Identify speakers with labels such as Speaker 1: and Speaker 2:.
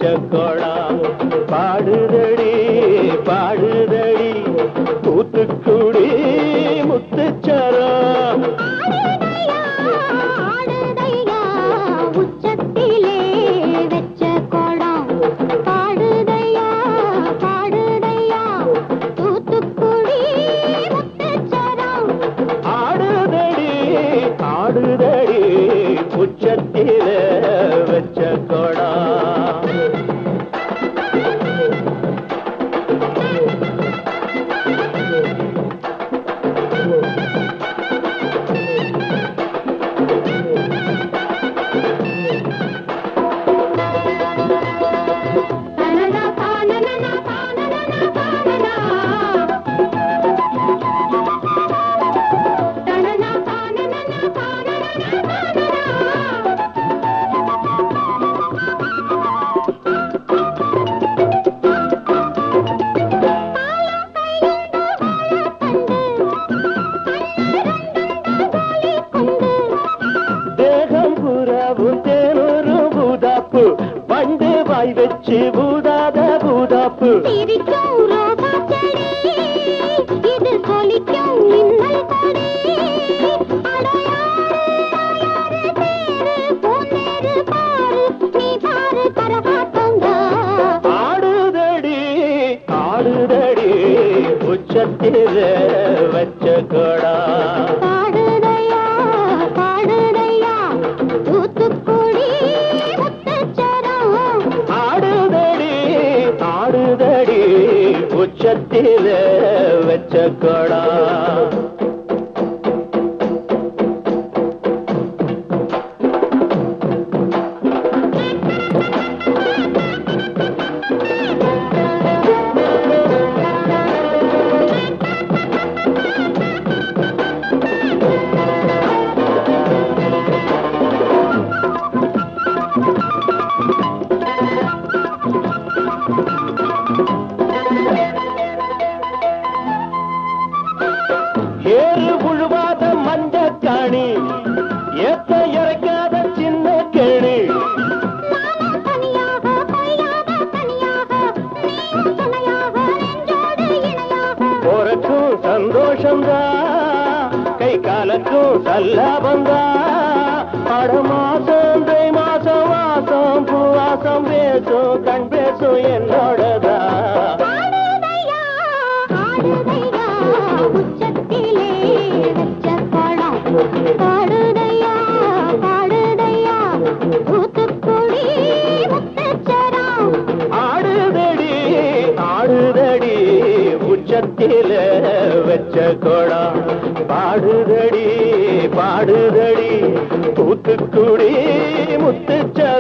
Speaker 1: வச்ச கோடம் பாடுதடி பாடுதடி தூத்துக்குடி முத்துச்சரம்
Speaker 2: உச்சத்திலே வச்ச கோடம் பாடுதையா பாடுதையா தூத்துக்குடி முத்துச்சரம்
Speaker 1: ஆடுதடி ஆடுதடி உச்சத்திலே வச்ச கோடம் பண்டு வாய் வச்சு பூதாத பூதாப்பு
Speaker 2: சிரிக்கும் ரோசா செடி இது சொலிக்கும் மின்னல் கொடி அடையாறு பேரு பொன்னேரு பாரு நீ பாரு கரகாட்டங்க
Speaker 1: ஆடுதடி ஆடுதடி உச்சத்தில வச்ச கோடா
Speaker 2: பாடுதையா பாடுதையா தூத்துக்குடி முத்துச்சரம்
Speaker 1: ஆடுதடி ஆடுதடி உச்சத்தில வச்ச கோடா ஏறு புழுவாத மஞ்ச காணி ஏத்த இறக்காத சின்ன கேணி
Speaker 2: நானும் தனியாக பொய்யாத தனியாக நீயும் துணையாக நெஞ்சோடு இணையாக
Speaker 1: போறக்கும் சந்தோஷம்தான் கை காலக்கும் சல்லாபந்தான் அட மாசம் தை மாசம் வாசம் பூவாசம் பேசும் கண் பேசும் என்னோடதான்
Speaker 2: ஆடுதையா ஆடுதையா உச்சத்திலே வச்ச கோடம் பாடுதையா பாடுதையா தூத்துக்குடி முத்துச்சரம்
Speaker 1: ஆடுதடி ஆடுதடி உச்சத்தில வச்ச கோடம் பாடுதடி பாடுதடி தூத்துக்குடி முத்துச்சரம்